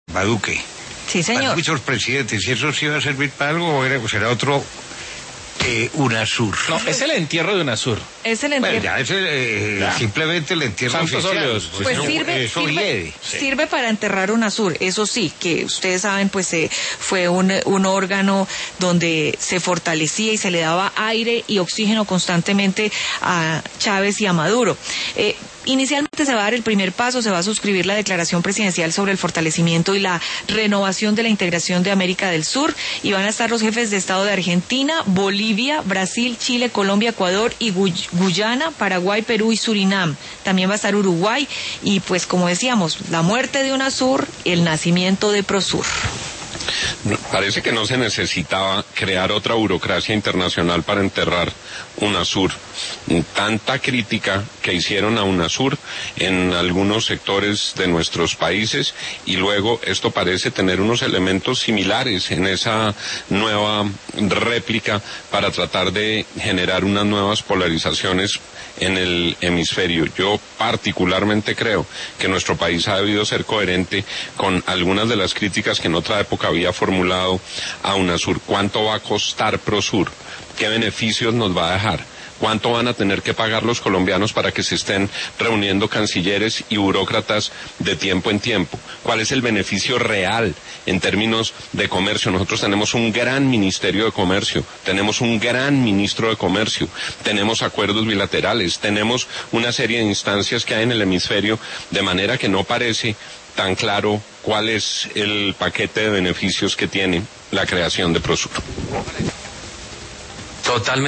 Baduque. Sí, señor. Hay muchos presidentes, ¿y eso sí va a servir para algo o será otro UNASUR? No, es el entierro de UNASUR. Es el entierro. Bueno, ya es simplemente el entierro Santos oficial. óleos. Pues No, eso hiede. sirve para enterrar UNASUR, eso sí, que ustedes saben, pues fue un órgano donde se fortalecía y se le daba aire y oxígeno constantemente a Chávez y a Maduro. Inicialmente se va a dar el primer paso, se va a suscribir la declaración presidencial sobre el fortalecimiento y la renovación de la integración de América del Sur, y van a estar los jefes de Estado de Argentina, Bolivia, Brasil, Chile, Colombia, Ecuador y Guyana, Paraguay, Perú y Surinam. También va a estar Uruguay y, pues como decíamos, la muerte de UNASUR, el nacimiento de PROSUR. Parece que no se necesitaba crear otra burocracia internacional para enterrar UNASUR. Tanta crítica que hicieron a UNASUR en algunos sectores de nuestros países, y luego esto parece tener unos elementos similares en esa nueva réplica para tratar de generar unas nuevas polarizaciones en el hemisferio. Yo particularmente creo que nuestro país ha debido ser coherente con algunas de las críticas que en otra época había formulado a UNASUR. ¿Cuánto va a costar PROSUR? ¿Qué beneficios nos va a dejar? ¿Cuánto van a tener que pagar los colombianos para que se estén reuniendo cancilleres y burócratas de tiempo en tiempo? ¿Cuál es el beneficio real en términos de comercio? Nosotros tenemos un gran Ministerio de Comercio, tenemos un gran Ministro de Comercio, tenemos acuerdos bilaterales, tenemos una serie de instancias que hay en el hemisferio, de manera que no parece tan claro cuál es el paquete de beneficios que tiene la creación de PROSUR. Totalmente.